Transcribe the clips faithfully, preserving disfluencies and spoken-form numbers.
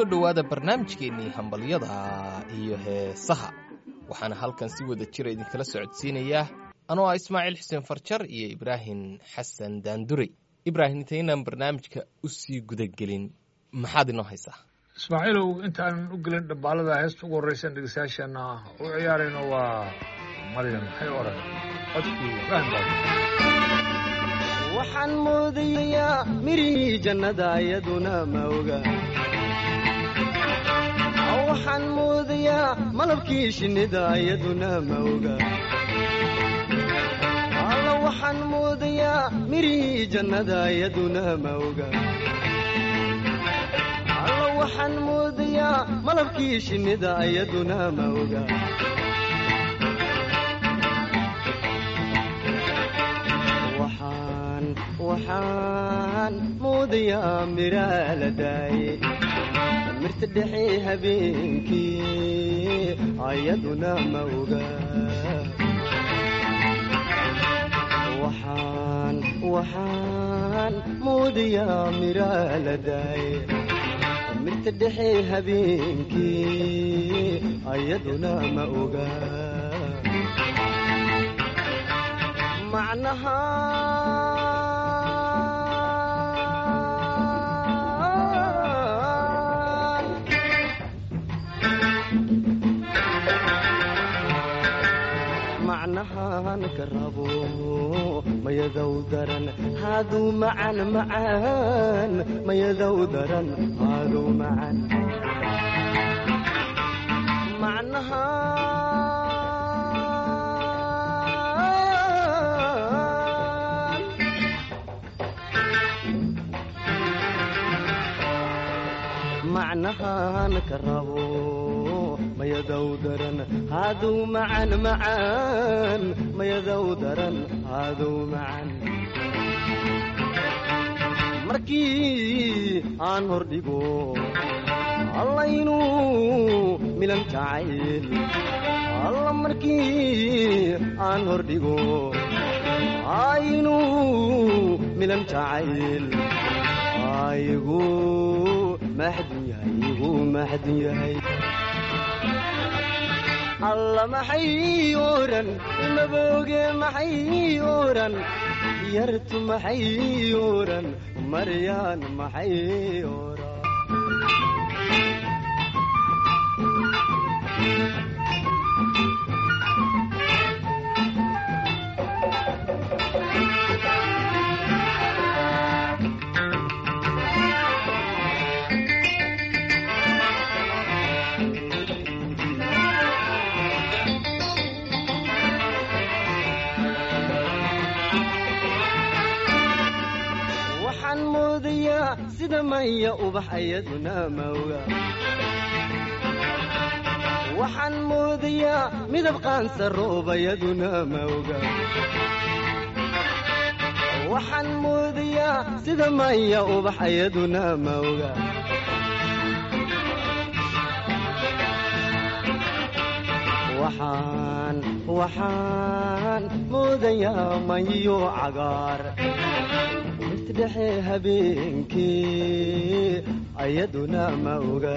soo dhowaada barnaamijkeennii hambalyada iyo heesaha waxaana halkan si wada jira idinkala socodsiinayaa anoo ah ismaaciil xuseen farjar iyo ibraahim xasan daandurey ibraahim intaynaan barnaamijka u sii gudagelin maxaad inoo haysaa ismaaciilow intaanan u gelin dhambaalada heesta ugu horraysan dhegeystayaashaena u ciyaarayno waa maryan maxay oran codkii ibraahim waxaan moodayaa mirihii jannada iyaduna ma oga waxaan moodayaa malabkii shinnida iyaduna ma oga alla waxaan moodayaa mirihii jannada iyaduna ma oga alla waxaan moodayaa malabkii shinnida iyaduna ma oga waxaan waxaan moodayaa miraa la daayey mirta dhexe habeenkii ayaduna ma oga waxaan waxaan moodayaa miraa la daayey mirta dhexe habeenkii ayaduna ma oga macnaha macnahan karabo mayadow daran haaduu macan macaan mayadow daran haaduu macan macnaha macnahan karabo mayadow daran haaduu macan macaan mayadow daran haaduu macan markii aan hordhigo allaynuu milan jacayl alla markii aan hordhigo aynuu milan jacayl aygu maxdin yahay igu maxdin yahay alla maxay oran mabooge maxay oran yartu maxay oran maryaan maxay oran sida maya ubax ayaduna ma oga waxaan moodayaa midab qaansa roob ayaduna ma oga waxaan moodayaa sida maya ubax ayaduna ma oga waxaan waxaan moodayaa mayo cagaar dhexe habeenkii ayaduna ma oga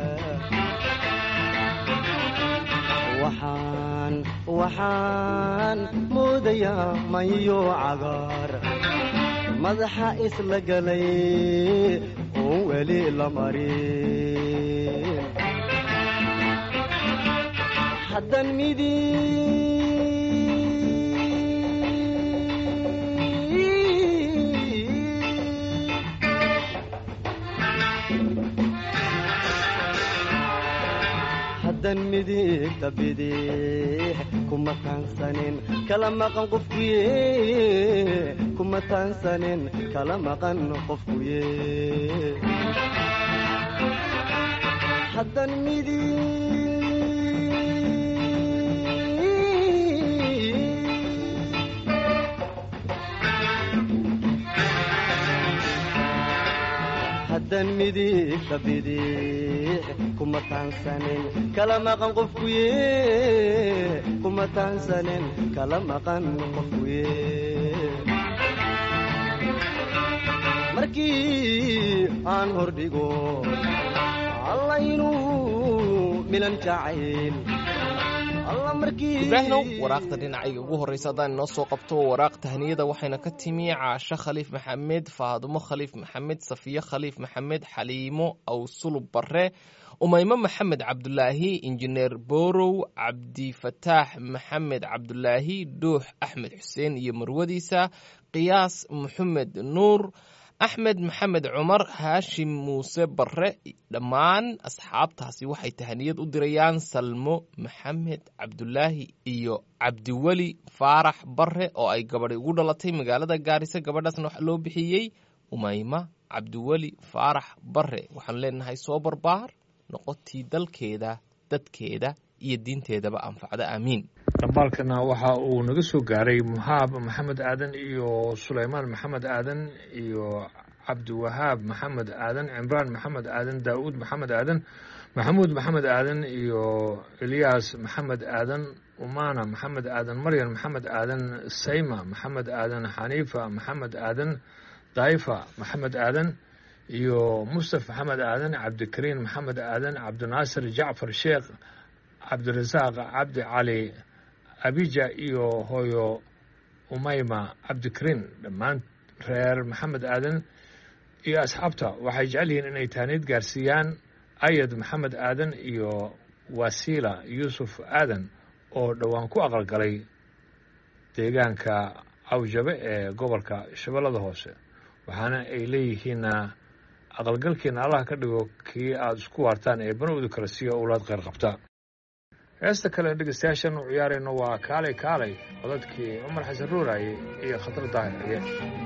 waxaan waxaan moodayaa mayo cagaar madaxa isla galay oon weli la marin haddan midi haddan midigta bidix kuma taansanin kala maqan qofkuye kuma taansanin kala maqan qofkuye haddan midig haddan midigta bidix kuma taansanin kala maqan qofkuye kuma taansanin kala maqan qofkuye markii aan hordhigo milan jacayl alla markii ibraahinow waraaqda dhinacayga ugu horreysa haddaan inoo soo qabto waraaq tahniyada waxayna ka timi caasho khaliif maxamed faadumo khaliif maxamed safiye khaliif maxamed xaliimo awsulub barre umaymo maxamed cabdulaahi injineer borow cabdifataax maxamed cabdulaahi dhuux axmed xuseen iyo marwadiisa qiyaas maxamed nuur axmed maxamed cumar haashim muuse barre dhammaan asxaabtaasi waxay tahaniyad u dirayaan salmo maxamed cabdulaahi iyo cabdiweli faarax barre oo ay gabadhi ugu dhalatay magaalada gaarisa gabadhaasna waxa loo bixiyey umayma cabdiweli faarax barre waxaan leenahay soo barbaar noqotii dalkeeda dadkeeda iyo diinteedaba anfacda aamiin dhambaalkana waxa uu naga soo gaaray muhaab maxamed aadan iyo sulaymaan maxamed aadan iyo cabdiwahaab maxamed aadan cimraan maxamed aadan daa'uud maxamed aadan maxamuud maxamed aadan iyo elyaas maxamed aadan umana maxamed aadan maryan maxamed aadan sayma maxamed aadan xaniifa maxamed aadan daifa maxamed aadan iyo mustaf maxamed aadan cabdikariin maxamed aadan cabdinaasir jacfar sheekh cabdirasaaq cabdi cali abija iyo hooyo umayma cabdikariin dhammaan reer maxamed aadan iyo asxaabta waxay jecel yihiin inay taaniid gaarsiiyaan ayad maxamed aadan iyo wasiila yuusuf aadan oo dhowaan ku aqalgalay deegaanka cawjabe ee gobolka shabeellada hoose waxaana ay leeyihiin aqalgalkiina allah ka dhigo kii aada isku waartaan ee banowda kala siiyo owlaad kheyr qabta heesta kale dhegeystayaashan u ciyaarayno waa kaalay kaalay codadkii cumar xasan ruuraaye iyo khatar daahir ciye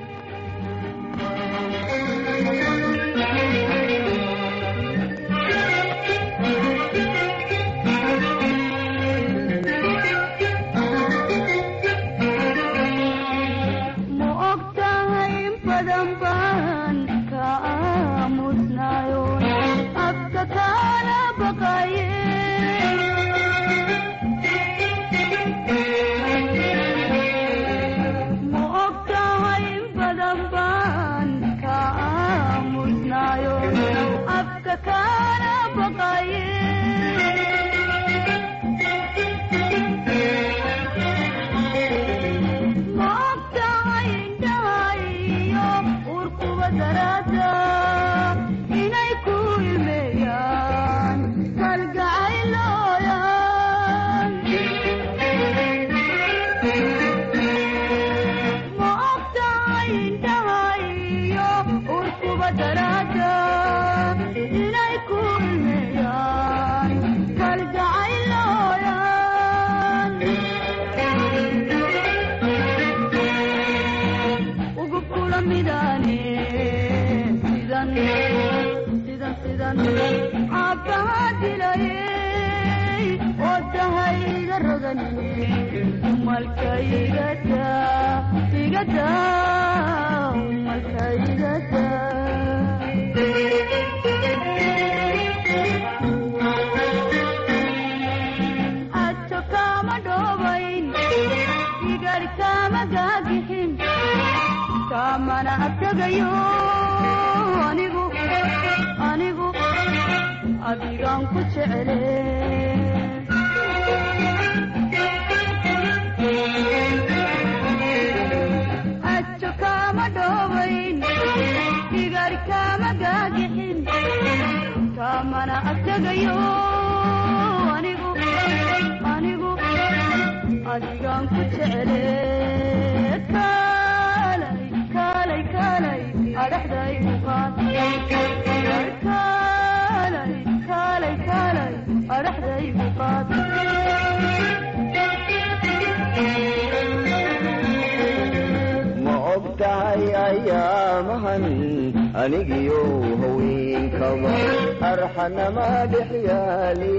anigiyo haweenkaba arxanama dhexyaali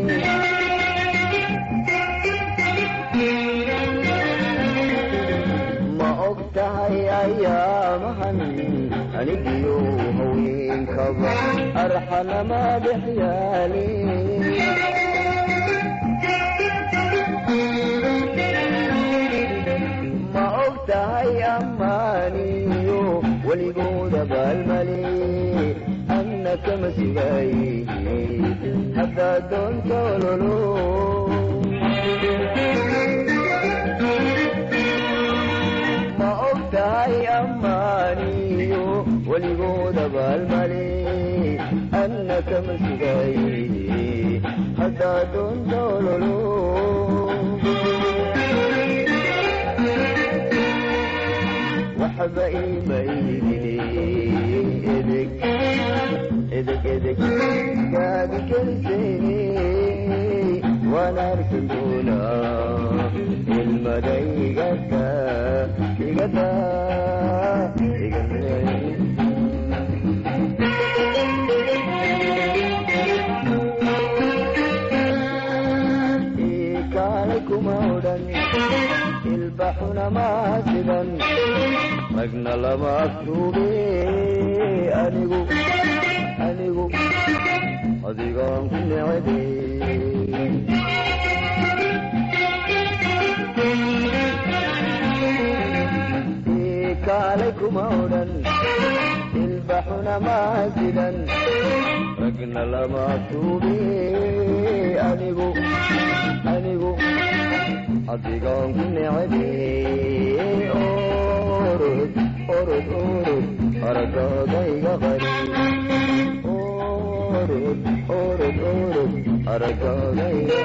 ma og tahay ayaamahan anigiyo haweenkaba arxanama dhexyaali ma og tahay amaaniyo weligooda baalmali anna kama sugay haddaad doonto ololo ma og tahay ammaaniyo weligooda baalmale anna kama sugay haddaad doonto ololo waxba ima iidine edeg edeg edeg kaadi keliseene waan arki doonaa ilmada igata igata igata ikaalay kuma odhan ilbaxuna maasidan ragna lama aftuube anigu anigu adigaan ku necebe ikaalay kuma odhan ilbaxuna maasidan ragna lama aftuube anigu anigu adigaan ku necebe orod orod orod aragooda iga qari orod orod orod aragooda iga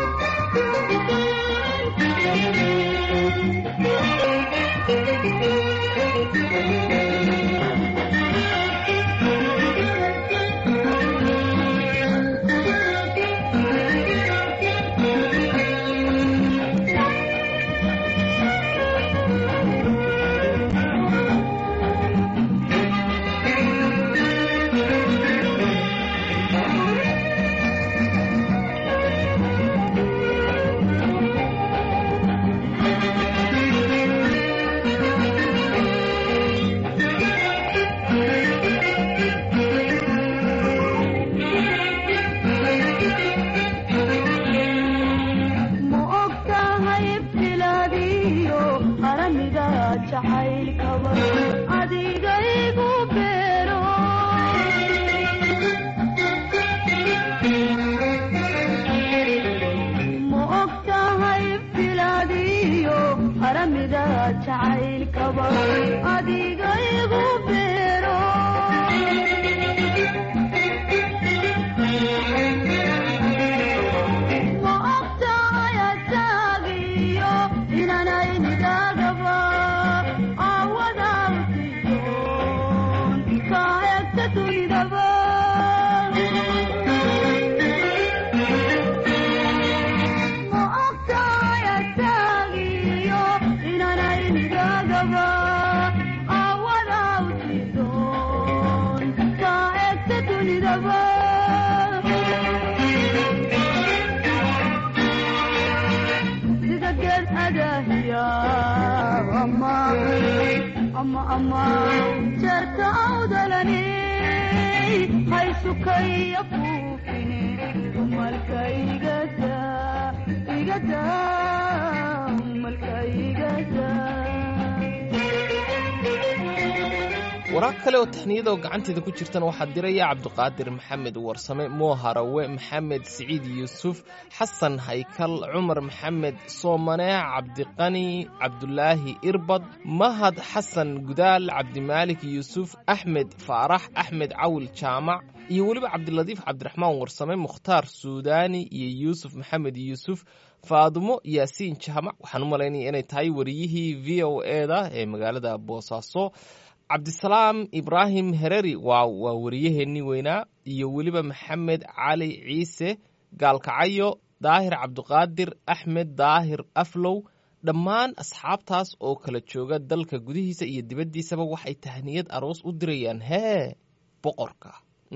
waraaq kale oo taxniyada oo gacanteeda ku jirtana waxaa diraya cabdiqaadir maxamed warsame mooharawe maxamed siciid yuusuf xasan haykal cumar maxamed soomane cabdiqani cabdulaahi irbad mahad xasan gudaal cabdimaalik yuusuf axmed faarax axmed cawil jaamac iyo weliba cabdiladiif cabdiraxmaan warsame mukhtaar suudaani iyo yuusuf maxamed yuusuf faadumo yaasiin jaamac waxaan u malaynaya inay tahay wariyihii v o eda ee magaalada boosaaso cabdisalaam ibraahim hereri waa waa wariyaheennii weynaa iyo weliba maxamed cali ciise gaalkacayo daahir cabdiqaadir axmed daahir aflow dhammaan asxaabtaas oo kala jooga dalka gudihiisa iyo dibaddiisaba waxay tahniyad aroos u dirayaan hee boqorka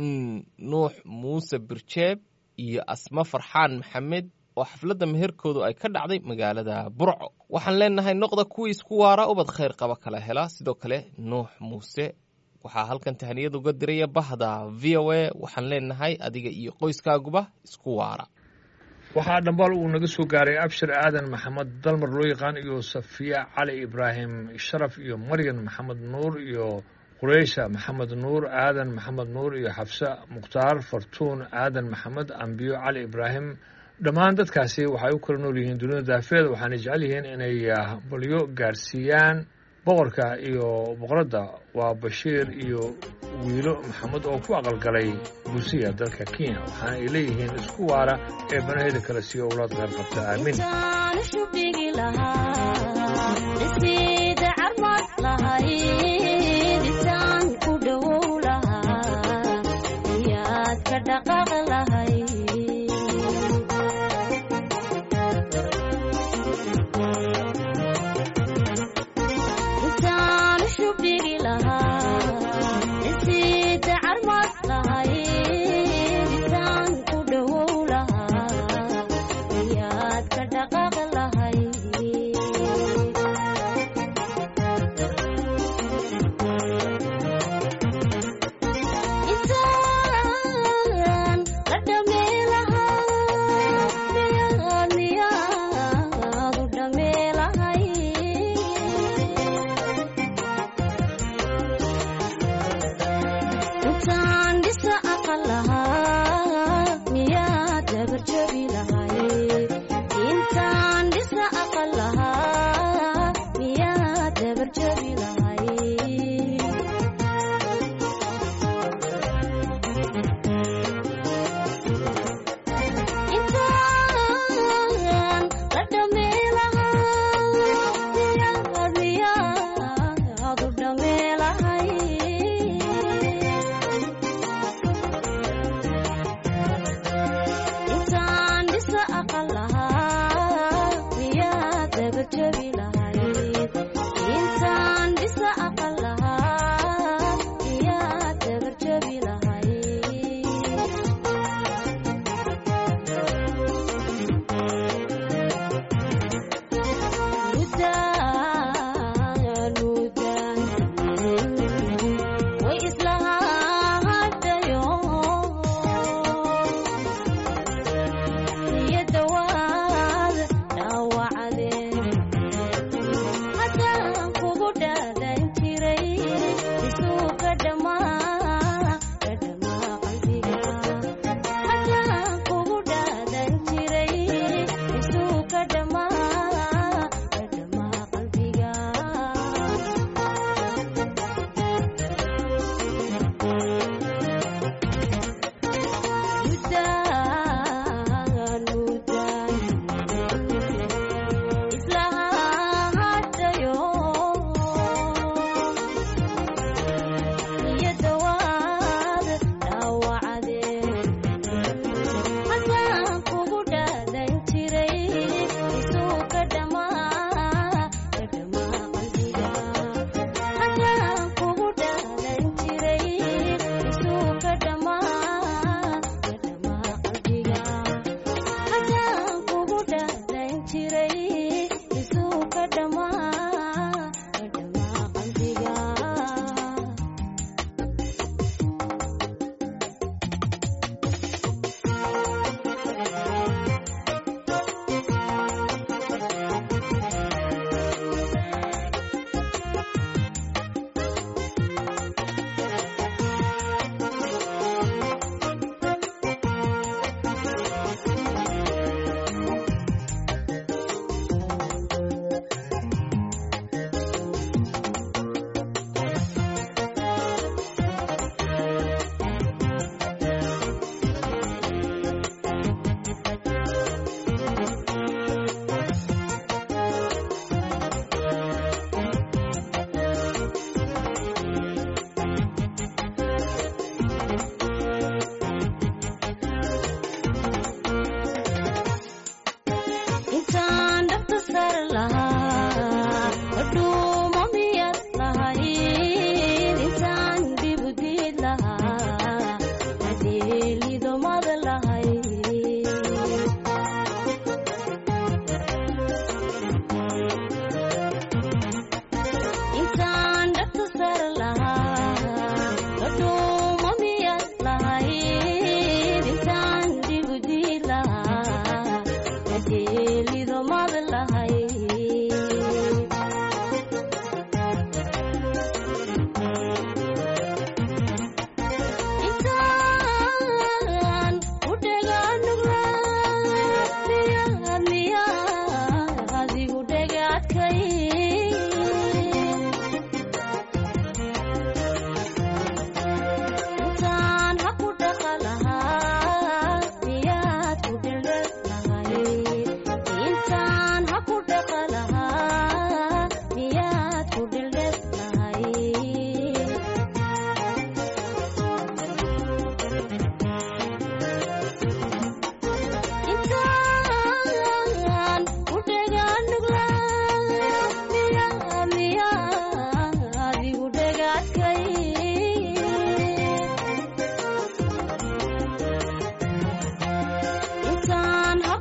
nuux muuse birjeeb iyo asma farxaan maxamed oo xafladda meherkoodu ay ka dhacday magaalada burco waxaan leenahay noqda kuwii isku waara ubad khayr qaba kala hela sidoo kale nuux muuse waxaa halkan tahniyad uga diraya bahda v o a waxaan leenahay adiga iyo qoyskaaguba isku waara waxaa dhambaal uu naga soo gaaray abshir aadan maxamed dalmar loo yaqaan iyo safiya cali ibraahim sharaf iyo maryan maxamed nuur iyo qureysha maxamed nuur aadan maxamed nuur iyo xabse mukhtaar fartuun aadan maxamed ambiyo cali ibraahim dhammaan dadkaasi waxay u kala nool yihiin dunida daafeeda waxaana jecel yihiin inay balyo gaarsiiyaan boqorka iyo boqoradda waa bashiir iyo wiilo maxamed oo ku aqalgalay buusiya dalka kenya waxaana ay leeyihiin isku waara ee banaheda kale siiyo owlaad qeyr qabta aamin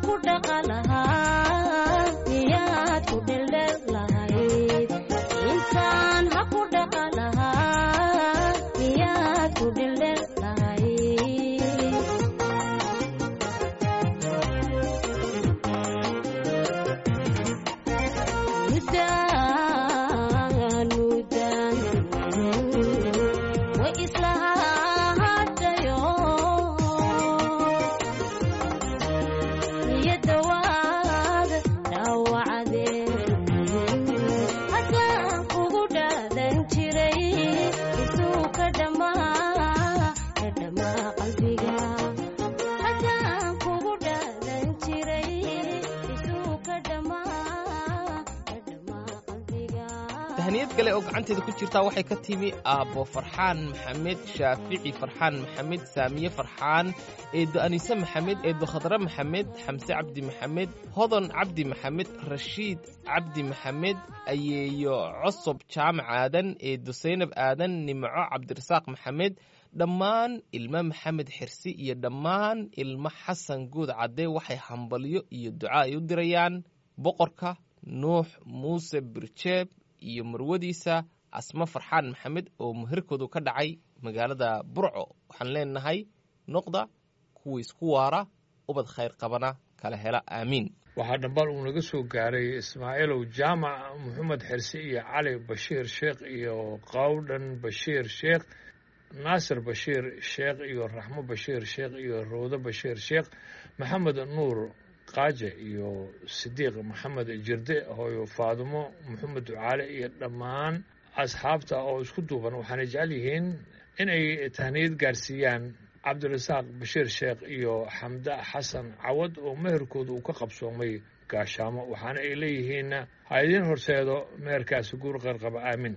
tahniyad kale oo gacanteeda ku jirta waxay ka timi aabo farxaan maxamed shaafici farxaan maxamed saamiye farxaan eedo anise maxamed eedo khadra maxamed xamse cabdi maxamed hodan cabdi maxamed rashiid cabdi maxamed ayeeyo cosob jaamac aadan eedo saynab aadan nimco cabdirasaaq maxamed dhammaan ilmo maxamed xirsi iyo dhammaan ilmo xasan guud cadde waxay hambalyo iyo duca ay u dirayaan boqorka nuux muuse birjeeb iyo marwadiisa asma farxaan maxamed oo muhirkoodu ka dhacay magaalada burco waxaan leenahay noqda kuwa isku waara ubad khayr qabana kala hela aamiin waxaa dhambaal uu naga soo gaaray ismaaciilow jaamac maxamed xirsi iyo cali bashiir sheekh iyo qawdhan bashiir sheekh naasir bashiir sheekh iyo raxmo bashiir sheekh iyo roodo bashiir sheekh maxamed nuur qaaje iyo sidiiq maxamed jirde hooyo faadumo maxamed ducaale iyo dhammaan asxaabta oo isku duuban waxaana jecel yihiin inay tahniyad gaarsiiyaan cabdirasaaq bashiir sheekh iyo xamda xasan cawad oo meherkooda uu ka qabsoomay gaashaamo waxaana ay leeyihiin ha idiin horseedo meherkaasi guur qarqaba aamin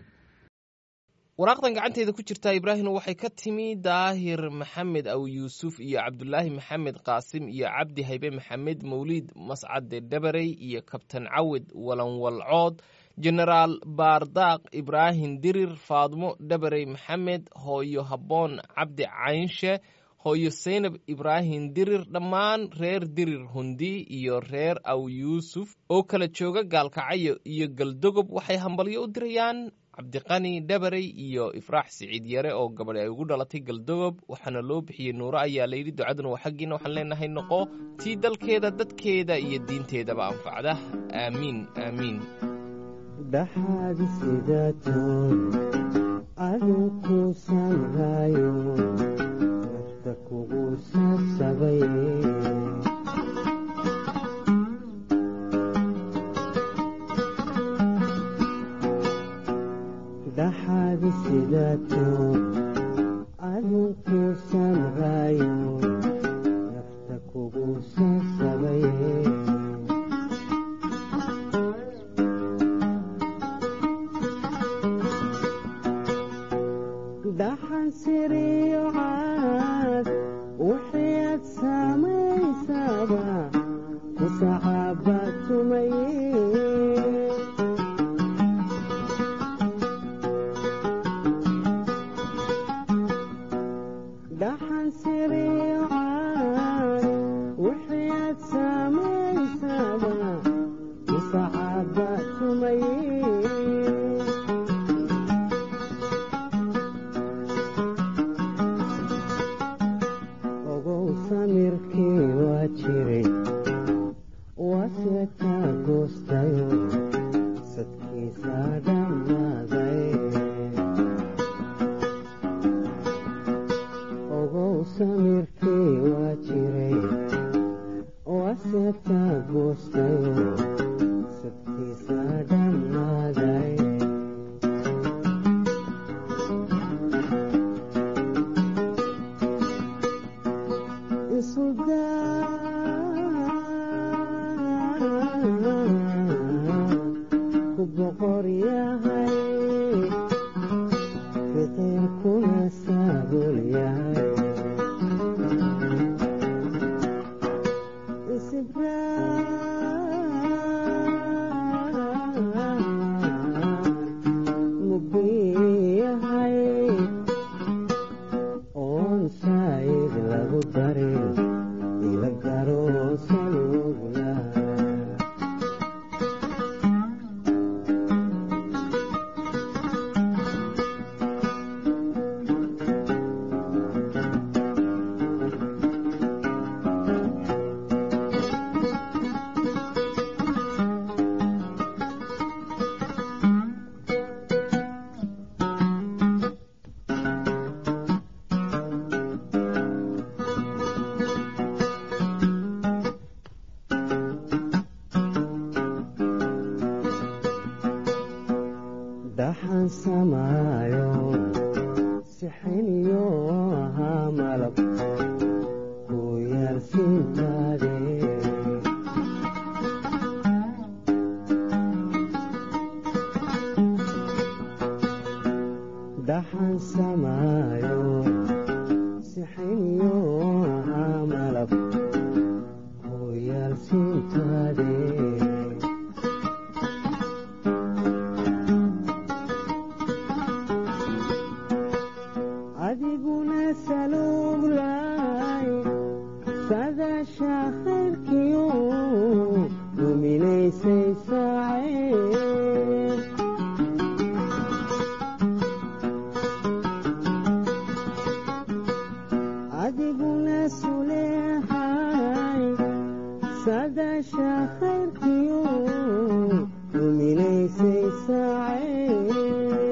waraaqdan gacanteeda ku jirta ibraahim waxay ka timi daahir maxamed aw yuusuf iyo cabdulaahi maxamed qaasim iyo cabdi haybe maxamed mawliid mascade dhabarey iyo kabtan cawid walanwalcood jenaraal baardaaq ibraahim dirir faadmo dhabarey maxamed hooyo habboon cabdi caynshe hooyo saynab ibraahim dirir dhammaan reer dirir hundi iyo reer aw yuusuf oo kala jooga gaalkacyo iyo galdogob waxay hambalyo u dirayaan cabdiqani dhabarey iyo ifraax siciid yare oo gabadh ay ugu dhalatay galdogob waxaana loo bixiyey nuuro ayaa layidhi ducaduna waa xaggiina waxaan leenahay noqo tii dalkeeda dadkeeda iyo diinteedaba anfacda aamiin aamiin dhaxaadi sidaatoon adinku sanhayo nafta kugu sasabay dhaxaadi sidaatoon adinku sanhayo nafta kugu sasabay dhaxan siriyo caad waxaad samaysaba ku saxaabatumay dhaxan siriyo caad waxaad samaysaba ku saxaabatumay samirkii waa jiray waaseta goostayo sadkiisa dhammaaday ogow samirkii waa jiray waaseta goostayo sadkiisa dhammaaday ku boqor yahay fiqirkuna saabul yahay mubiyahay oon saayid lagu darin ila garoosan samaayo sixiniyo ahaa malab ku yaalsiintaade daxan samaayo sixiniyo ahaa malab ku yaalsiintaade adiguna saluuglay sadasha khayrkiyo duminaysay saacee adiguna suleexay sadasha khayrkiyo duminaysay saacee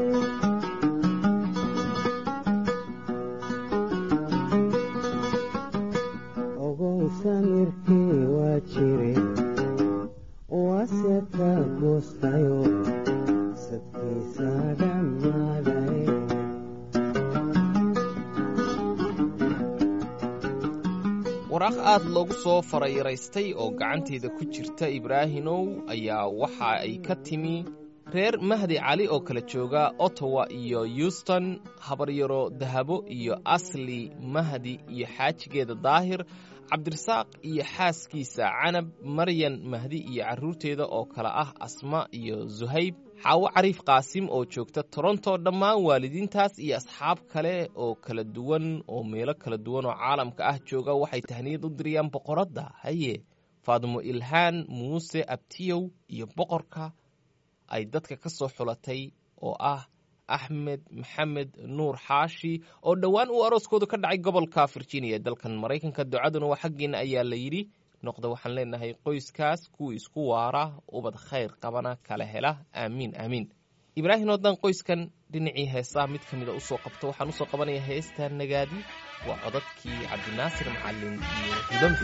samirkii waa jire waase ka goostayo sadkiisa dhammaaday waraaq aad loogu soo farayaraystay oo gacanteeda ku jirta ibraahimow ayaa waxa ay ka timi reer mahdi cali oo kala jooga ottawa iyo houston habaryaro dahabo iyo asli mahdi iyo xaajigeeda daahir cabdirasaaq iyo xaaskiisa canab maryan mahdi iyo carruurteeda oo kale ah asma iyo zuhayb xaawo cariif qaasim oo joogta toronto dhammaan waalidiintaas iyo asxaab kale oo kala duwan oo meelo kala duwan oo caalamka ah jooga waxay tahniyad u diriyaan boqoradda haye faadimo ilhaan muuse abtiyow iyo boqorka ay dadka ka soo xulatay oo ah axmed maxamed nuur xaashi oo dhowaan uu arooskoodu ka dhacay gobolka virginia ee dalkan maraykanka ducaduna waa xaggeena ayaa la yidhi noqda waxaan leenahay qoyskaas kuwii isku waara ubad khayr qabana kala hela aamiin aamiin ibraahim wadan qoyskan dhinacii heesaha mid ka mida usoo qabto waxaan usoo qabanaya heesta nagaadi waa codadkii cabdinaasir macalin iyo hudamfi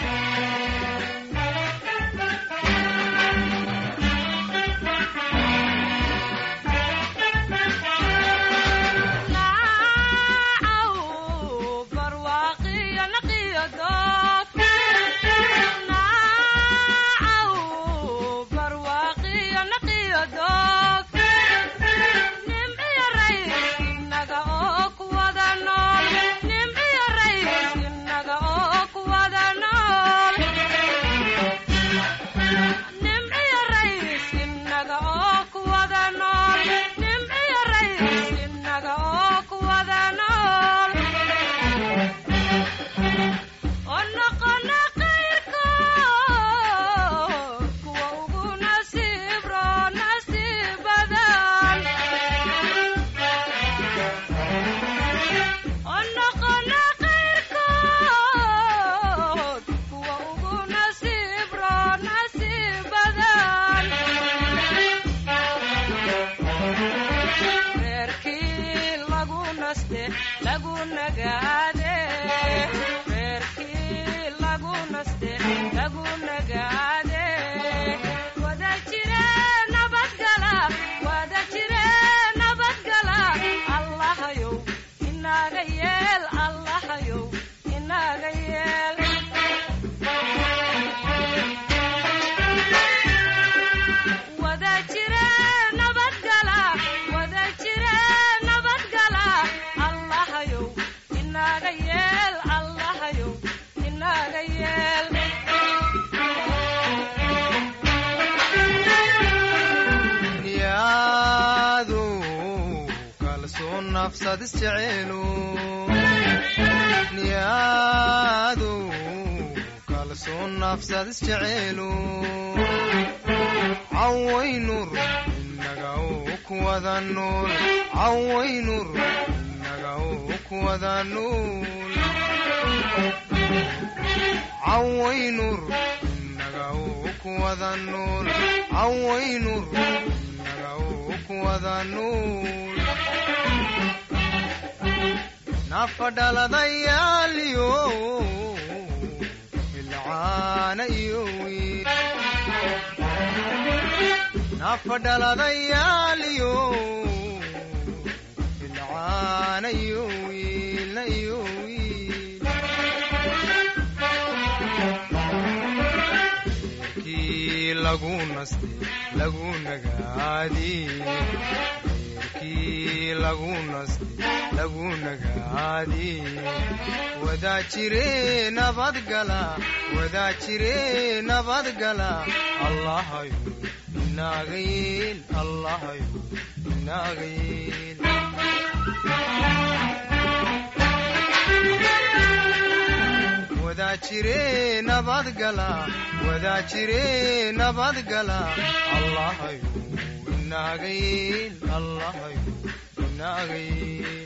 nafsad isjecelu niyaadu kalsoon nafsad isjecelu cawaynur inaga kuwada nool cawaynur inaga kuwada nool cawaynur inaga kuwada nool cawaynur inaga kuwada nool nafadhaladayaaliyo ilcaana iyo wiil nafadhaladayaaliyo caana iyo wiilna iyo wiil reerkii lagu nastay lagu nagaadiyey reerkii lagu nastay lagu nagaadiyey wadaa jire nabadgala wadaa jire nabadgala allahayo inaaga yeel allahayo inaaga yeel wadaa jire nabadgala wadaa jire nabadgala allahayo inaaga yeel allahayo inaaga yeel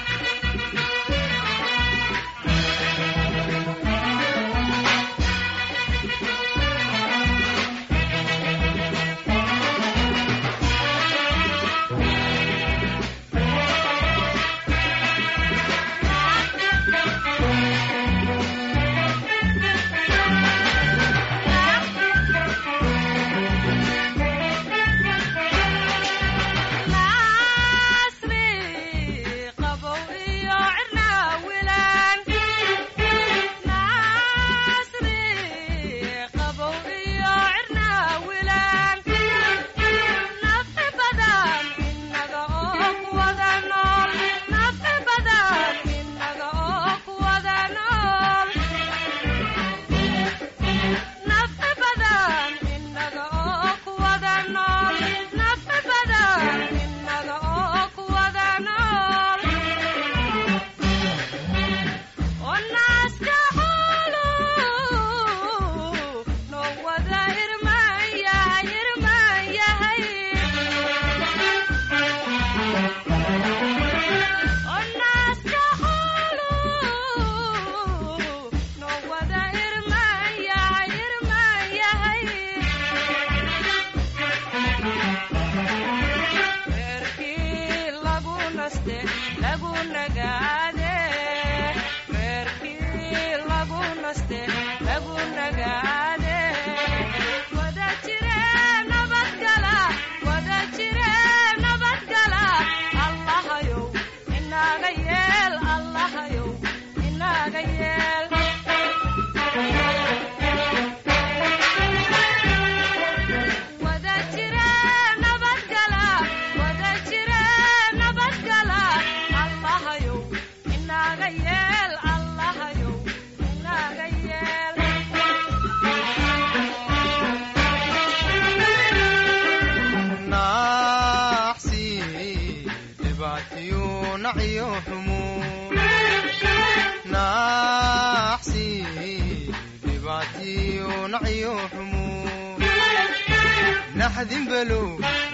naxdin balow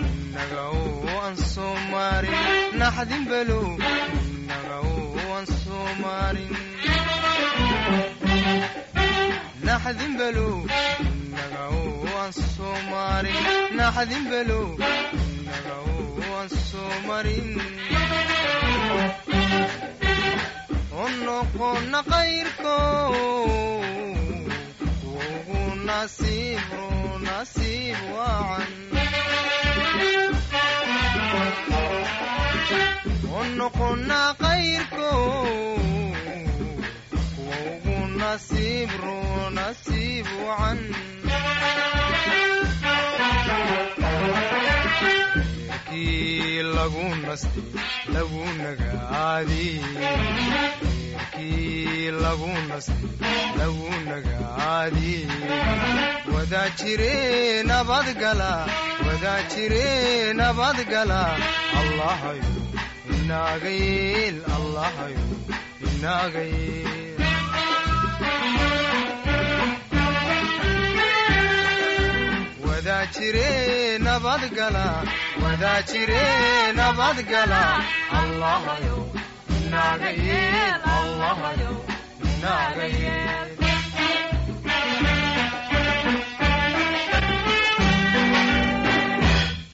nagaw aan soo marin naxdin balow nagaw aan soo marin naxdin balow nagaw aan soo marin naxdin balow nagaw aan soo marin ونقول غيركم ونصيب ونصيب وعن ونقول غيركم ونصيب ونصيب وعن كي لغون نستي لغون نغادي كي لغون نستي لغون نغادي ودا چيري نباد غلا ودا چيري نباد غلا الله يو ناغيل الله يو ناغيل ودا چيري نباد غلا ودا چيري نباد غلا الله يو ناغيل الله يو ناغيل